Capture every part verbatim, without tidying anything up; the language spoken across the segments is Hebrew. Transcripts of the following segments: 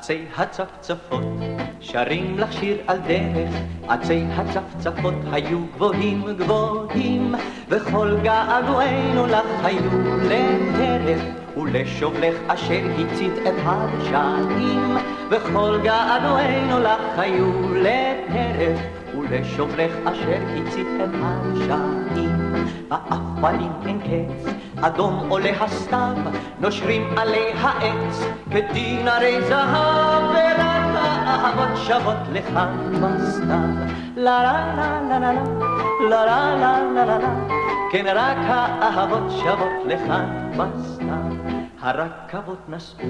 עצי הצפצפות שרים לך שיר על דרך, עצי הצפצפות היו גבוהים גבוהים, וכל געגועינו לך היו לטרף ולשובלך אשר הצית את הדשאים, וכל געגועינו לך היו לטרף ולשובלך אשר הצית את הדשאים. באפלים אין קץ, אדום עולה הסתיו, נושרים עלי העץ כדינרי זהב, ורק האהבות שוות לכאן בסתיו. לה לה לה לה לה לה לה לה לה לה לה, כן רק האהבות שוות לכאן בסתיו. הרכבות נסעו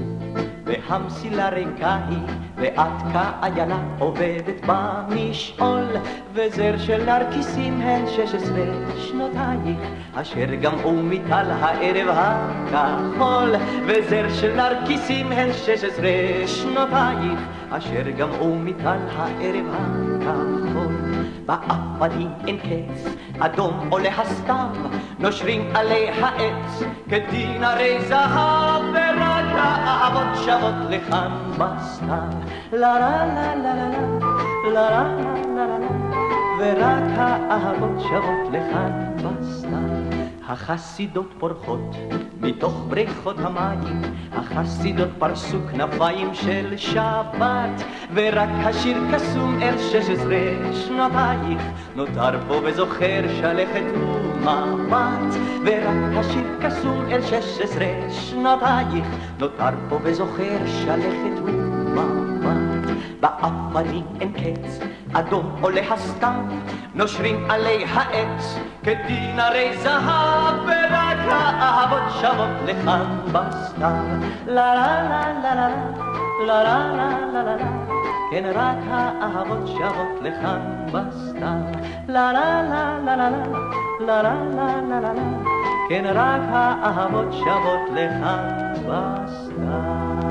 והמסילה ריקה היא, ואת כאיילה עובדת במשעול, וזר של נרקיסים הן שש עשרה שנותייך, אשר גמעו מטל הערב הכחול, וזר של נרקיסים הן שש עשרה שנותייך, אשר גמעו מטל הערב הכחול. באפלים אין קץ, אדום עולה הסתיו, נושרים עלי העץ כדינרי זהב, ורק האהבות שוות לכאן בסתיו. לה לה לה לה לה לה לה לה לה, ורק האהבות שוות לכאן בסתיו. החסידות פורחות מתוך בריכות המים, החסידות פרסו כנפיים של שבת, ורק השיר קסום אל שש עשרה שנותייך נותר פה וזוכר שלכת ומבט, ורק השיר קסום אל שש עשרה שנותייך נותר פה וזוכר שלכת ומבט. באפלים אין קץ, אדום עולה הסתיו, נושרים עלי העץ כדינרי זהב, ורק האהבות שוות לכאן בסתיו. לה לה לה לה לה לה לה לה לה, כן רק האהבות שוות לכאן בסתיו. לה לה לה לה לה לה לה לה לה לה, כן רק האהבות שוות לכאן בסתיו.